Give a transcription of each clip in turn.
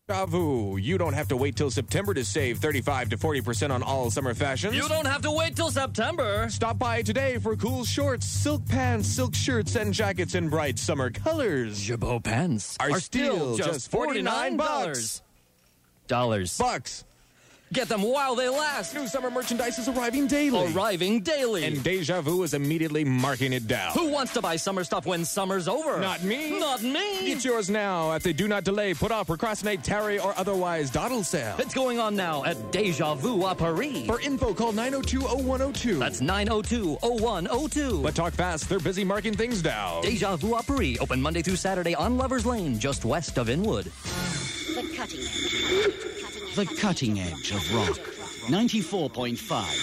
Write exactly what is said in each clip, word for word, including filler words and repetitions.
Deja vu. You don't have to wait till September to save thirty-five to forty percent on all summer fashions. You don't have to wait till September. Stop by today for cool shorts, silk pants, silk shirts, and jackets in bright summer colors. Jabot pants are, are still just forty-nine bucks. Dollars. Bucks. Get them while they last. New summer merchandise is arriving daily. Arriving daily. And Deja Vu is immediately marking it down. Who wants to buy summer stuff when summer's over? Not me. Not me. Get yours now at the Do Not Delay, Put Off, Procrastinate, Tarry, or Otherwise dawdle sale. It's going on now at Deja Vu à Paris. For info, call nine oh two, oh one oh two. That's nine oh two, oh one oh two. But talk fast. They're busy marking things down. Deja Vu à Paris. Open Monday through Saturday on Lover's Lane, just west of Inwood. The cutting edge. The cutting edge of rock. ninety-four point five.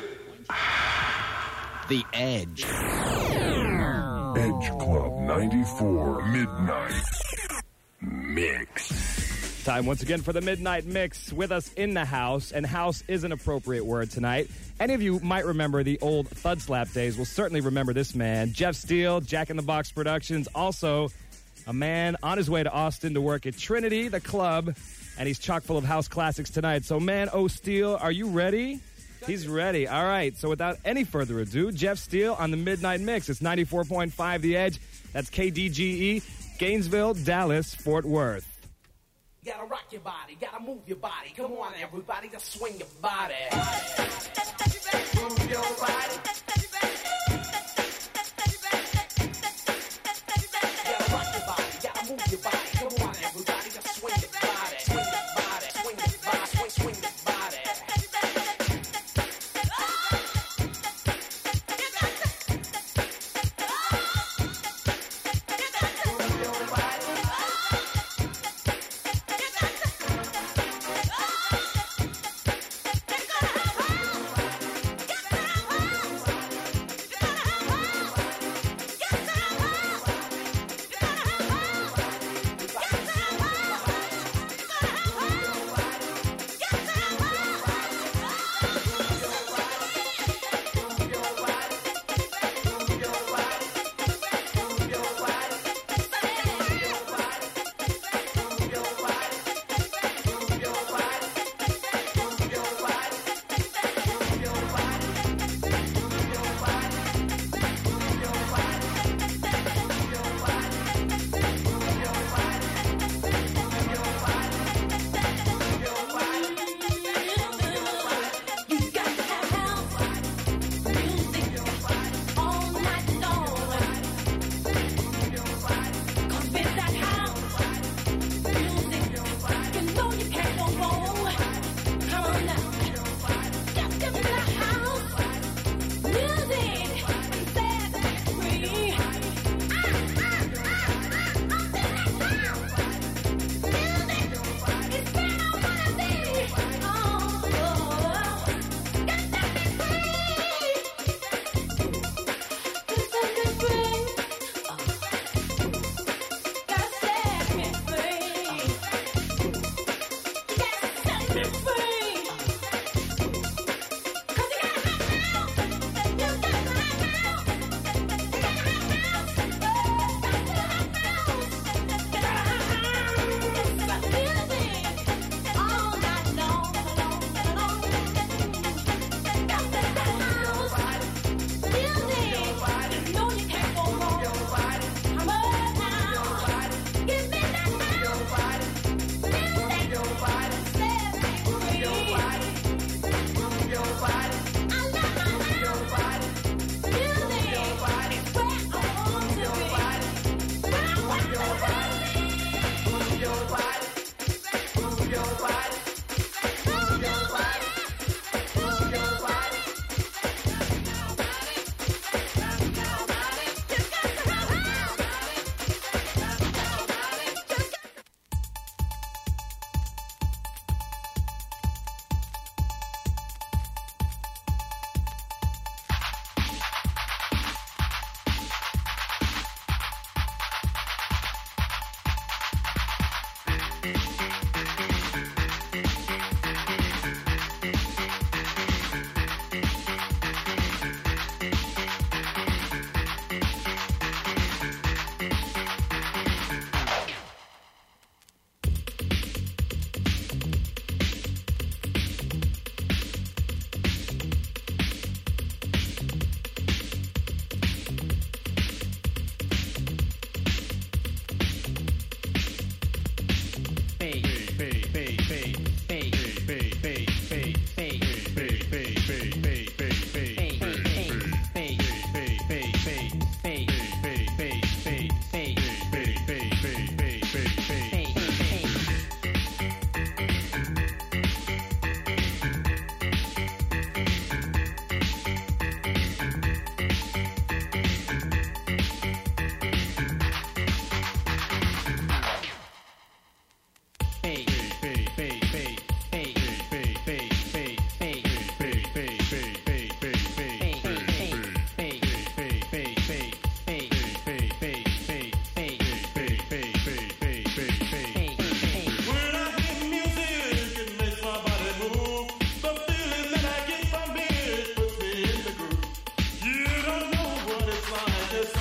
The Edge. Edge Club ninety-four Midnight Mix. Time once again for the Midnight Mix. With us in the house, and house is an appropriate word tonight. Any of you might remember the old Thud Slap days. Will certainly remember this man. Jeff Steele, Jack in the Box Productions. Also, a man on his way to Austin to work at Trinity, the club. And he's chock full of house classics tonight. So, man, O. Steele, are you ready? He's ready. All right. So, without any further ado, Jeff Steele on the Midnight Mix. It's ninety-four point five The Edge. That's K D G E, Gainesville, Dallas, Fort Worth. You gotta rock your body, gotta move your body. Come on, everybody, just swing your body. Move your body. You gotta rock your body, gotta move your body. Come on, everybody, just swing your body. Swing your body, swing your body, swing, swing your body.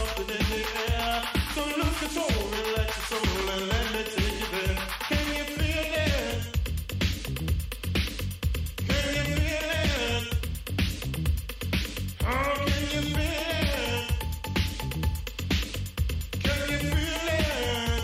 floating in the air. So lose control, relax your soul, and let me take you there. Can you feel it? Can you feel it? Oh, can you feel it? Can you feel it?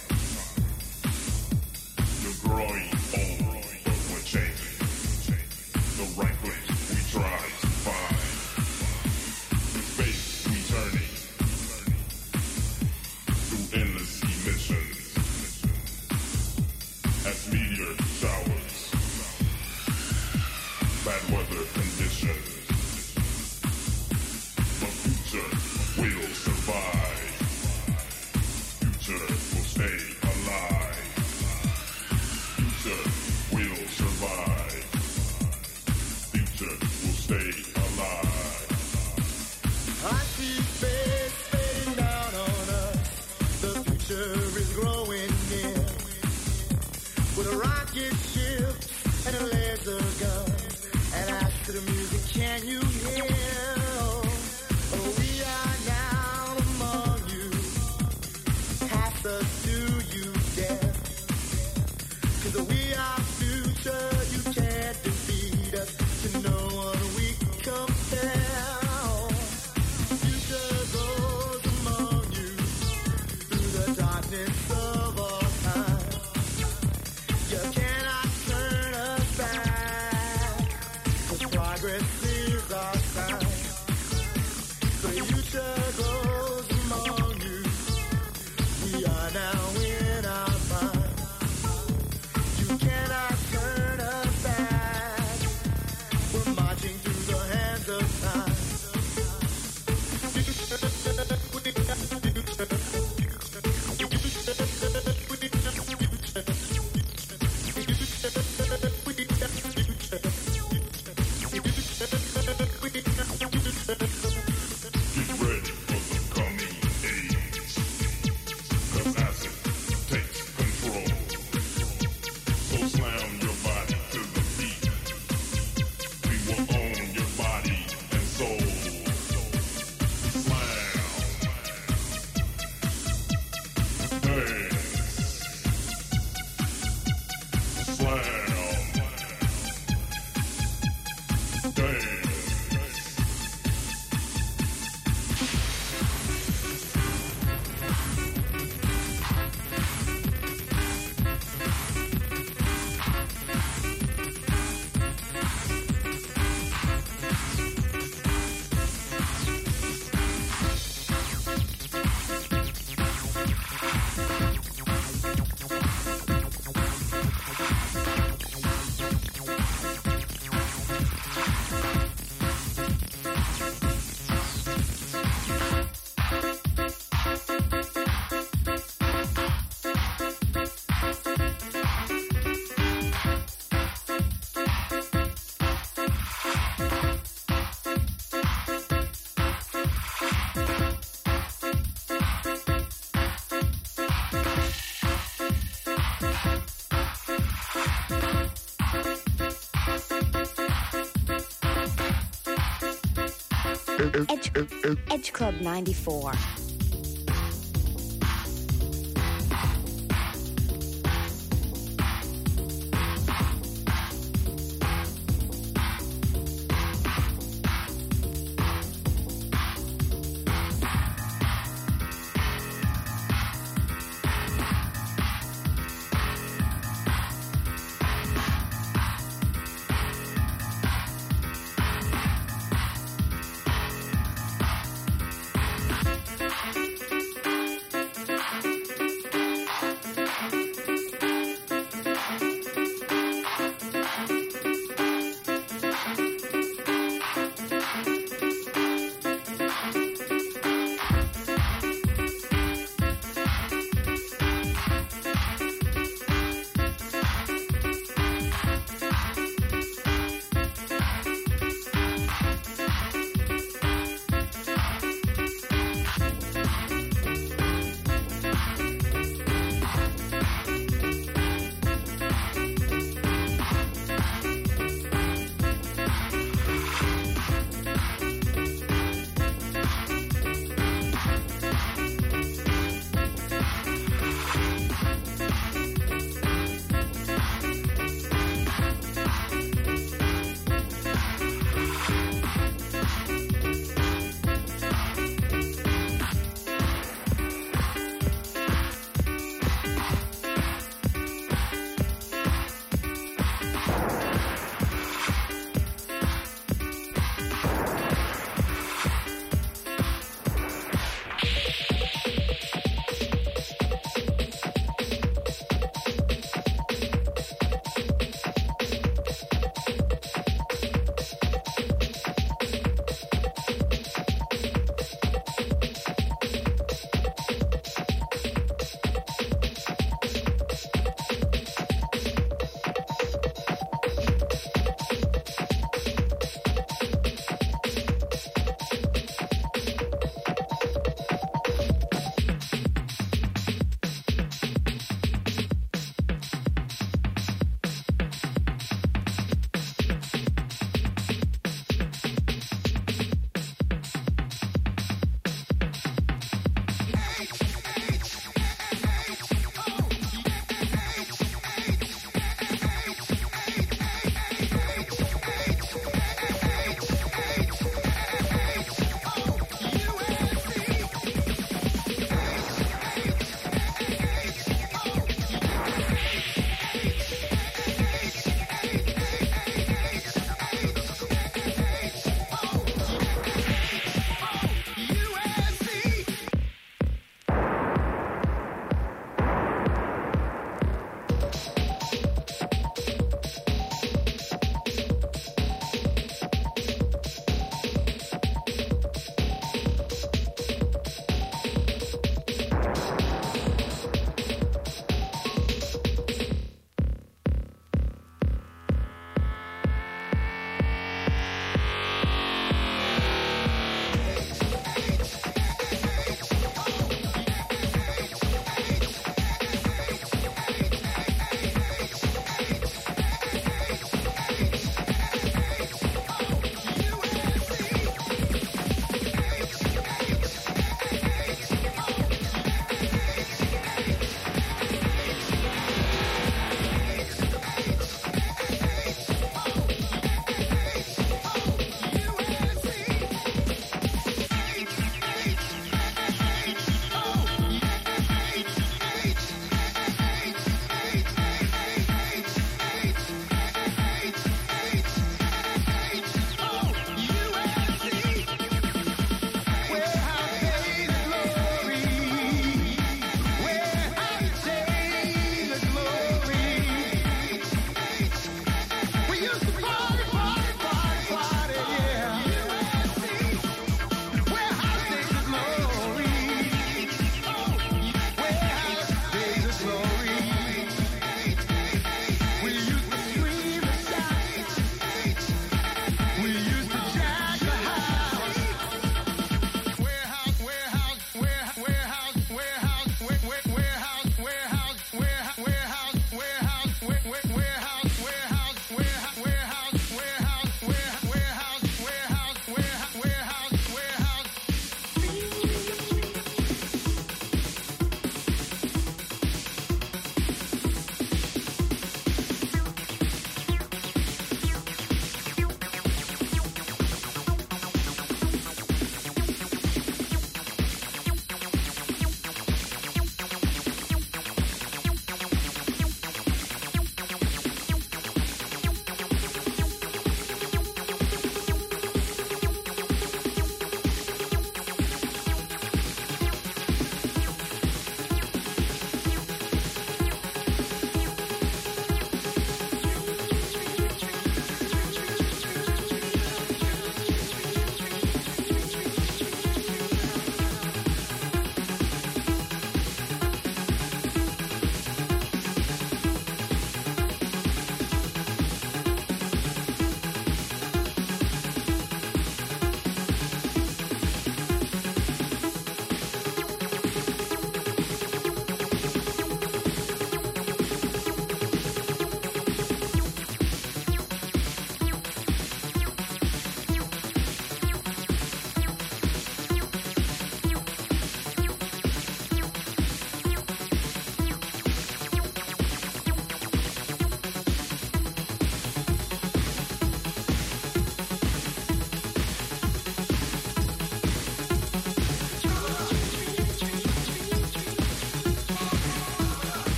Growing old, but we're changing. ship and a laser gun. And ask to the music, can you hear? Oh, we are now among you. Pass us to you, death. 'Cause we are future, you can't defeat us. To no one we compare. Future goes among you through the darkness of all time. You cannot turn us back, 'cause progress is our sign. The future goes among you. We are now in our prime. You cannot turn us back. We're marching through the hands of time. Get ready for the coming age. 'Cause acid takes control. So slam your body to the beat. We will own your body and soul. Slam. Dance. Slam. Dance. Edge, Edge Club ninety-four.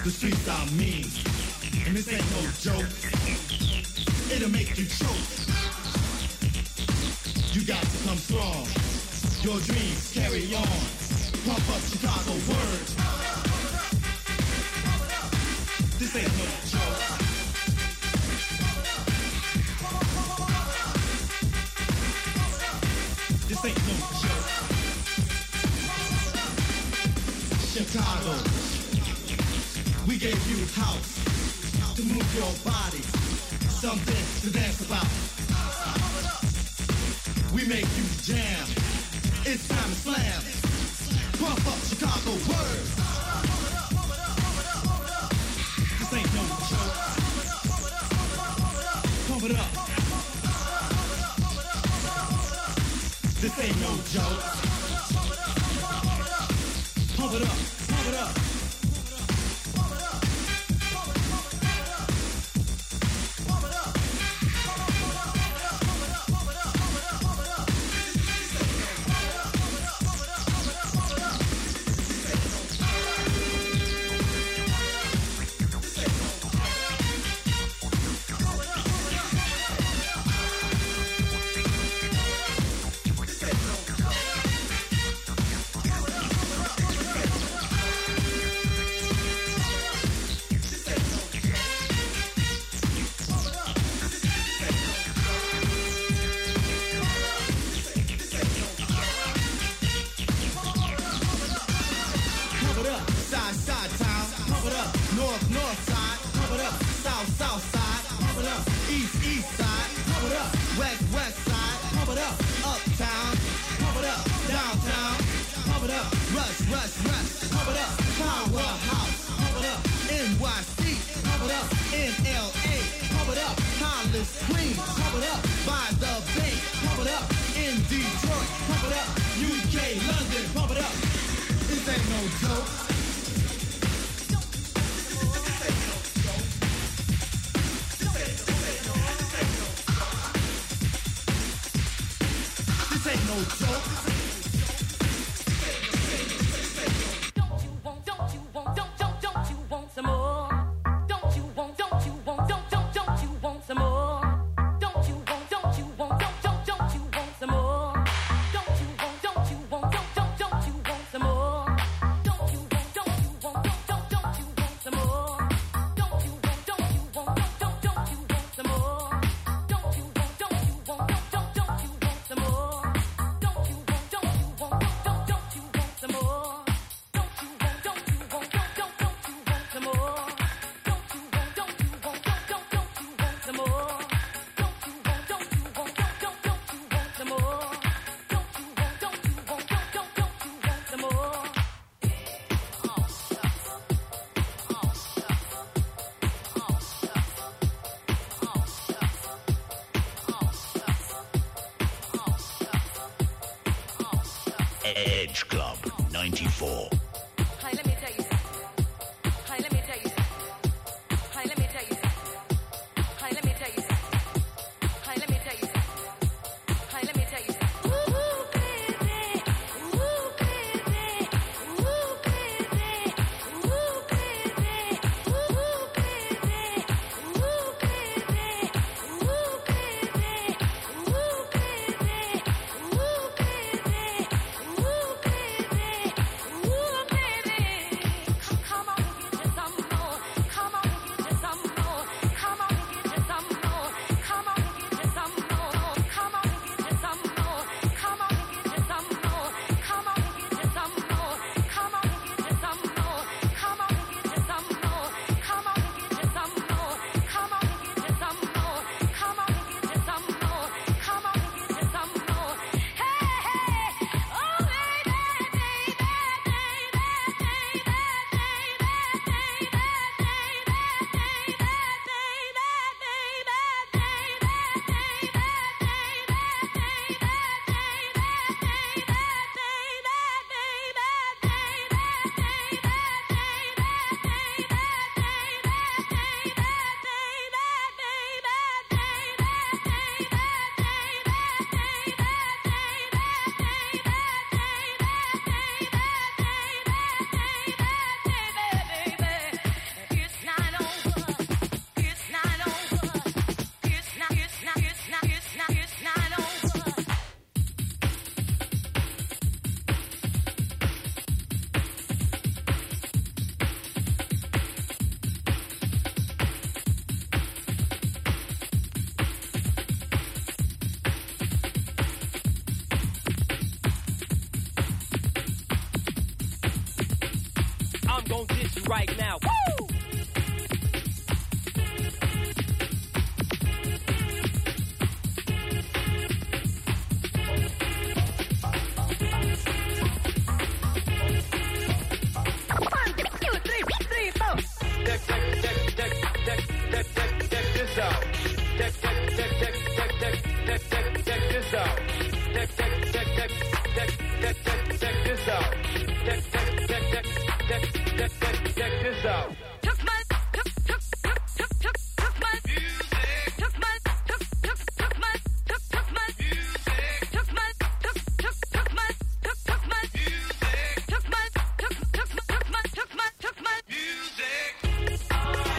The streets are mean, and this ain't no joke. It'll make you choke. You got to come strong. Your dreams carry on. Pump up Chicago word. This ain't no joke. This ain't no joke. Chicago, we gave you house to move your body, something to dance about. We make you jam. It's time to slam. Pump up Chicago word. This ain't no joke. Pump it up. This ain't no joke. Pump it up, pump it up. Edge Club ninety-four. Hi, let me tell you something. Hi, let me tell you something. Hi, let me tell you something. Hi, let me tell you something. Hi, let me tell you something. Hi, let me tell you something. Ooh, baby. Ooh, baby. Ooh, baby. Ooh, baby. Ooh, baby. Ooh, baby. Ooh, baby. Ooh, baby. Ooh, baby. Ooh, baby. Ooh, I'm gon' diss you right now. Woo! One, two, three, three, four. Check, check, check, check, check, check, check, check this out. Check, check, check, check, check, check, check, check, check this out. Check, check, check, check, check, check, check, check this out. Check, check, check, check, check, check, check, check this out. Took my, took, took, took, took, took, took my music. Took my, took, took, took my, took, took my music. Took my, took, took, took my, took, took my music. Took my, took, took, took my, took my, took my music.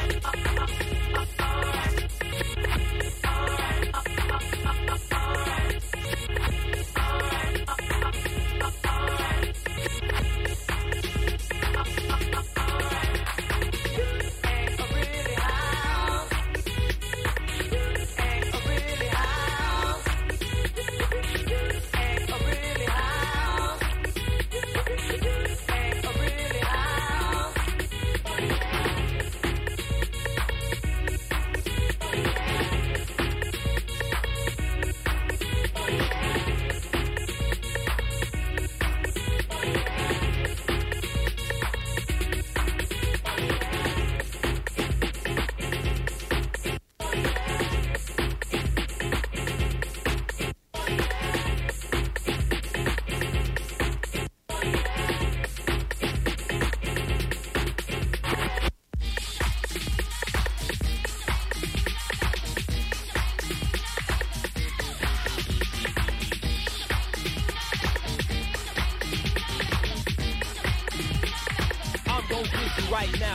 I'm gon' diss you right now.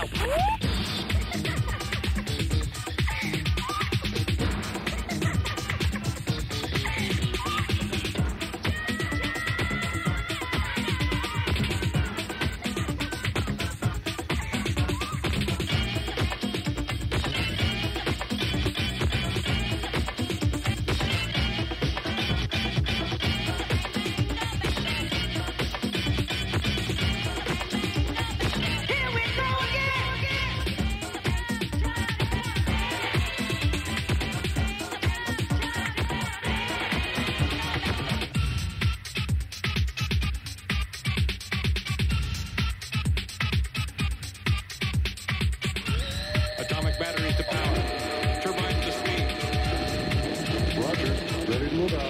Here we go again. Atomic batteries to power. Turbines to speed. Roger. Ready to move out.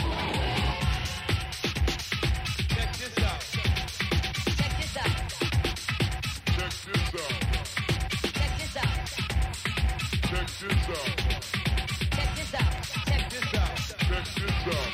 Check this out. Check this out. Check this out. Check this out. Check this out. Check this out. Check This out. Check this out.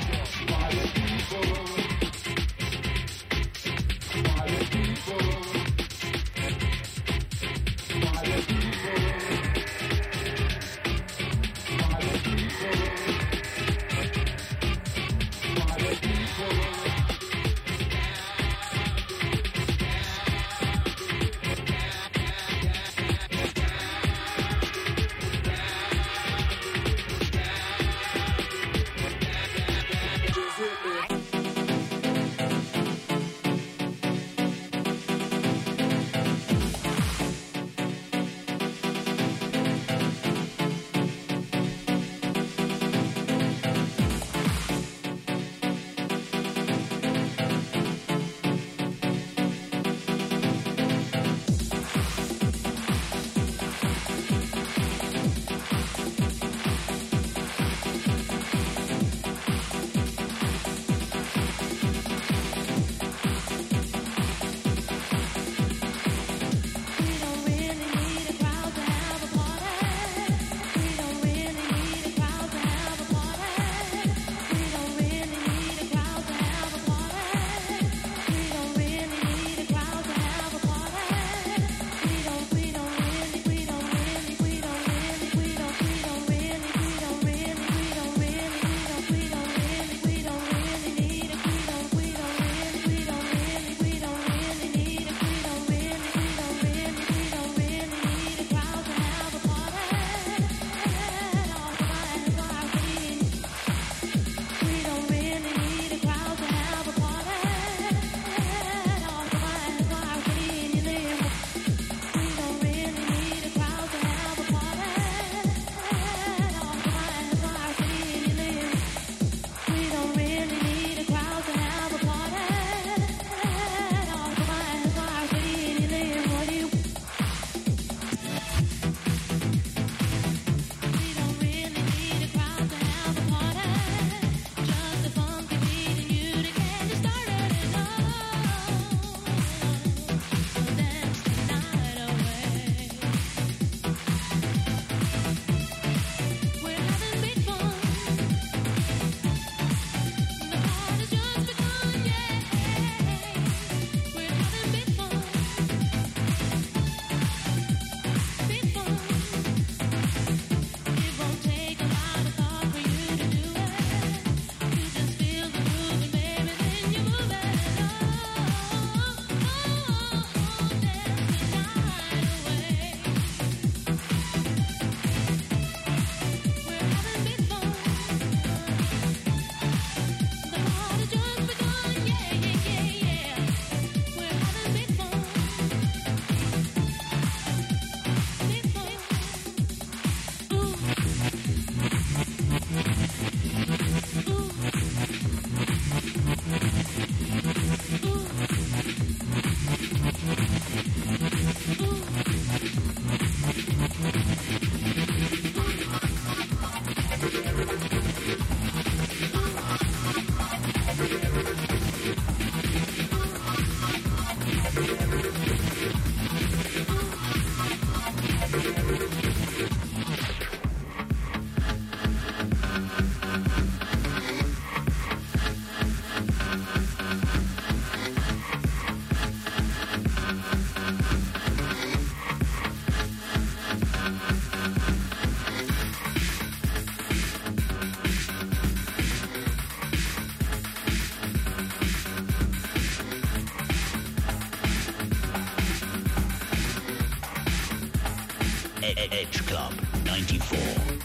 Edge Club ninety-four.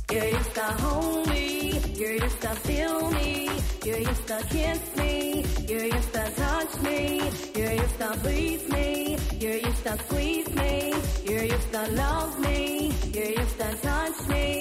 You used to hold me, you used to feel me, you used to kiss me, you used to touch me, you used to breathe me, you used to squeeze me, you used to love me, you used to touch me.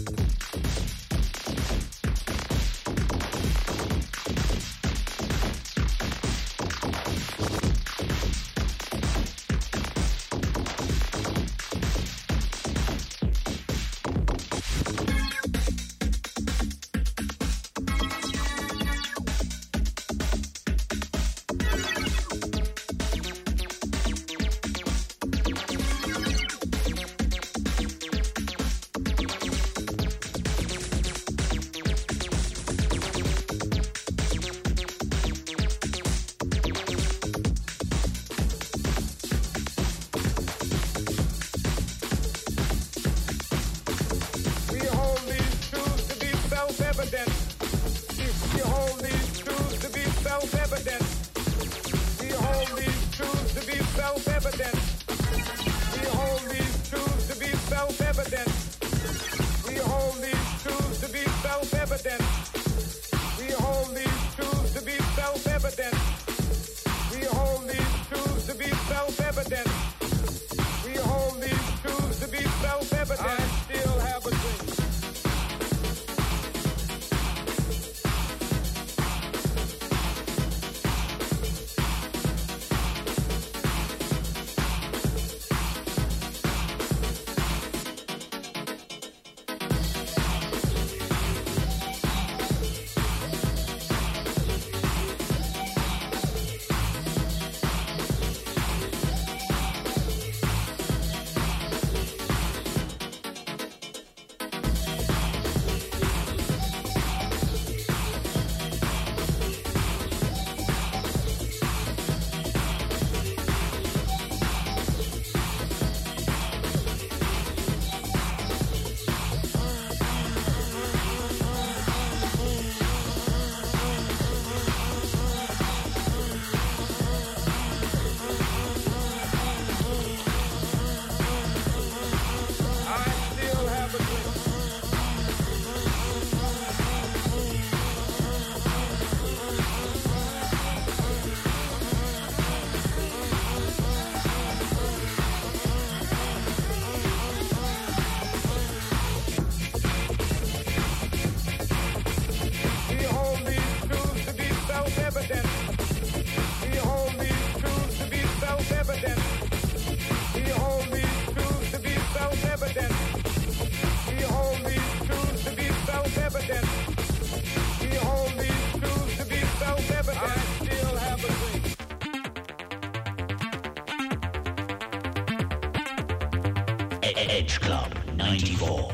Edge Club ninety-four.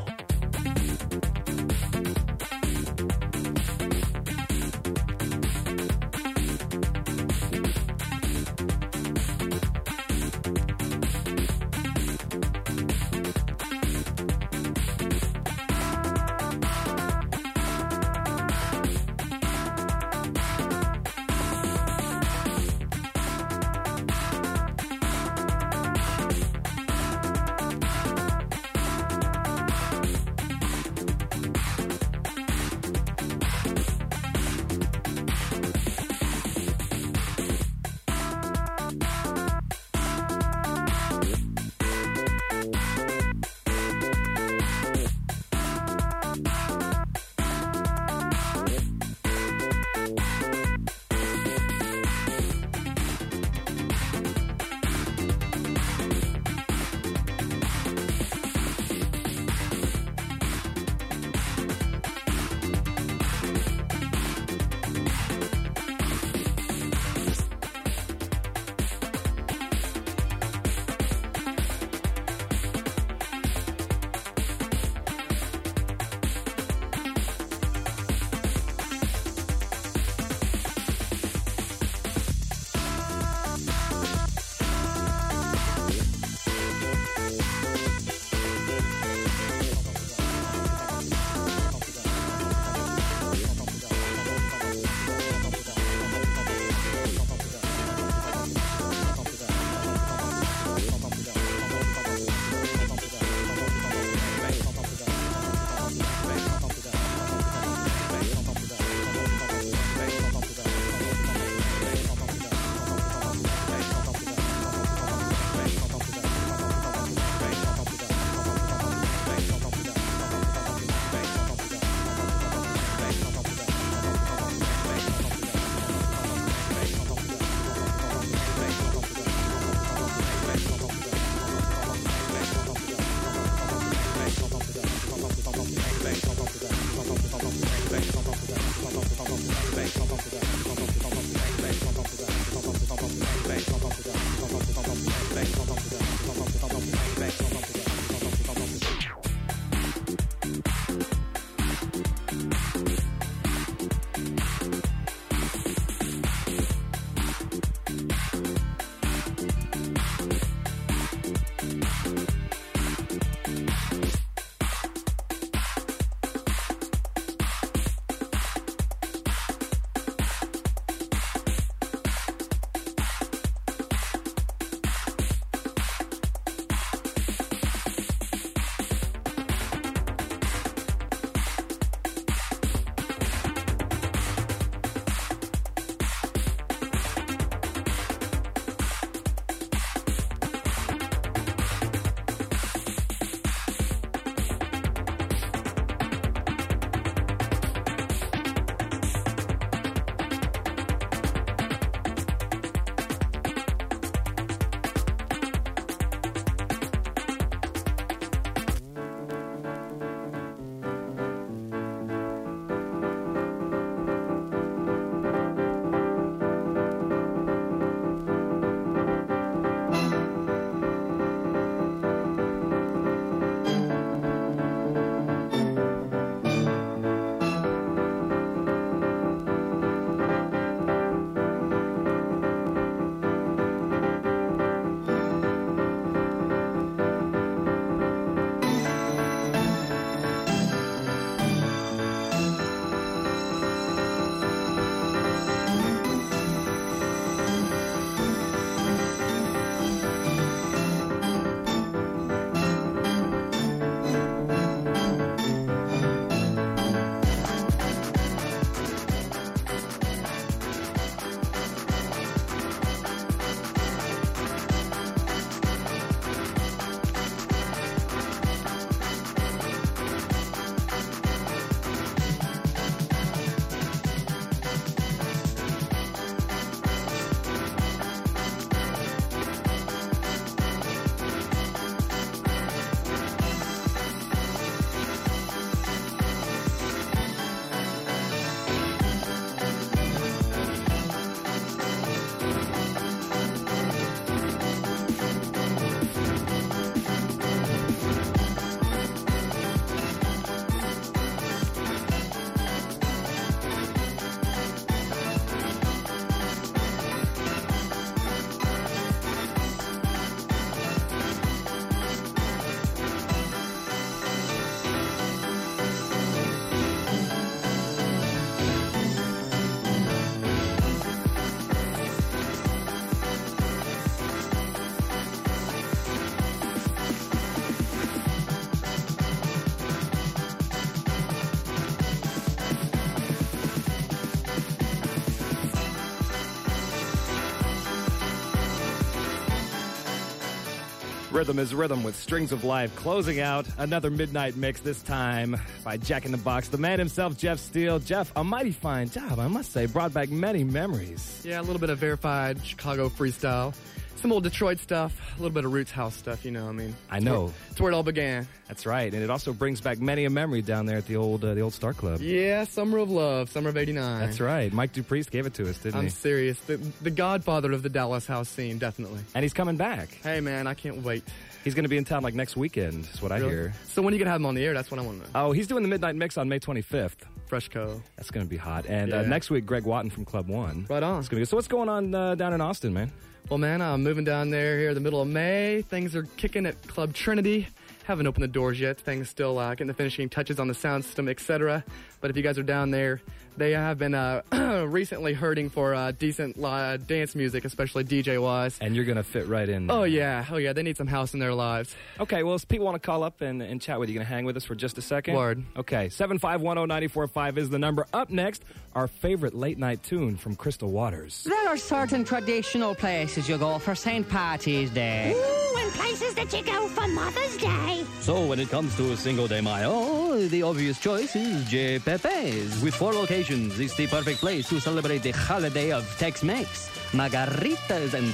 Rhythm is Rhythm with Strings of Life, closing out another midnight mix, this time by Jack in the Box. The man himself, Jeff Steele. Jeff, a mighty fine job, I must say. Brought back many memories. Yeah, a little bit of verified Chicago freestyle. Some old Detroit stuff, a little bit of Roots House stuff, you know, I mean. I know. It's where, it's where it all began. That's right, and it also brings back many a memory down there at the old uh, the old Star Club. Yeah, Summer of Love, Summer of eighty-nine. That's right. Mike Dupriest gave it to us, didn't I'm he? I'm serious. The, the godfather of the Dallas house scene, definitely. And he's coming back. Hey, man, I can't wait. He's going to be in town like next weekend, is what really? I hear. So when are you going to have him on the air? That's what I want to know. Oh, he's doing the Midnight Mix on May twenty-fifth. Freshco. That's going to be hot. And yeah. uh, next week, Greg Watton from Club One. Right on. It's gonna be good. So what's going on uh, down in Austin, man? Well, man, I'm moving down there here in the middle of May. Things are kicking at Club Trinity. Haven't opened the doors yet. Things still uh, getting the finishing touches on the sound system, et cetera. But if you guys are down there, they have been uh, recently hurting for uh, decent uh, dance music, especially D J-wise. And you're going to fit right in there. Oh, yeah. Oh, yeah. They need some house in their lives. Okay, well, if people want to call up and, and chat with you, you going to hang with us for just a second? Word. Okay, seven five one zero nine four five is the number. Up next, our favorite late-night tune from Crystal Waters. There are certain traditional places you go for Saint Patty's Day. Ooh, and places that you go for Mother's Day. So when it comes to Cinco de Mayo, the obvious choice is J. Pepe's. With four locations, it's the perfect place to celebrate the holiday of Tex-Mex, margaritas, and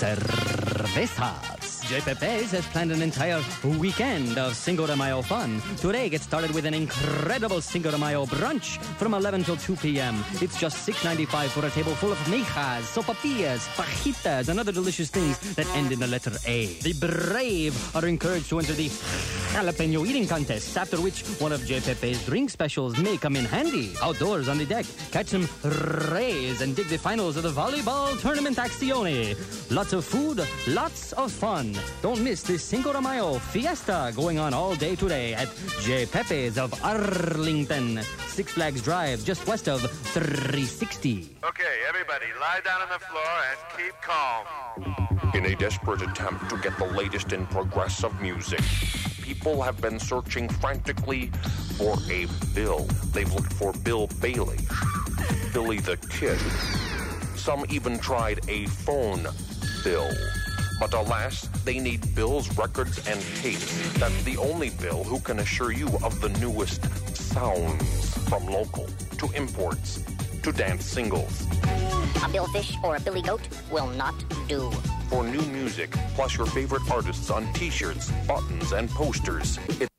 cervezas. J. Pepe's has planned an entire weekend of Cinco de Mayo fun. Today, get started with an incredible Cinco de Mayo brunch from eleven till two p.m. It's just six ninety-five for a table full of mijas, sopapillas, fajitas, and other delicious things that end in the letter A. The brave are encouraged to enter the jalapeno eating contest, after which one of J. Pepe's drink specials may come in handy. Outdoors on the deck, catch some rays and dig the finals of the volleyball tournament Accione. Lots of food, lots of fun. Don't miss the Cinco de Mayo fiesta going on all day today at J. Pepe's of Arlington, Six Flags Drive, just west of three sixty. Okay, everybody, lie down on the floor and keep calm. In a desperate attempt to get the latest in progressive music, people have been searching frantically for a Bill. They've looked for Bill Bailey, Billy the Kid. Some even tried a phone Bill. But alas, they need Bill's records and tapes. That's the only Bill who can assure you of the newest sounds, from local to imports to dance singles. A Bill Fish or a Billy Goat will not do. For new music, plus your favorite artists on t-shirts, buttons, and posters, it's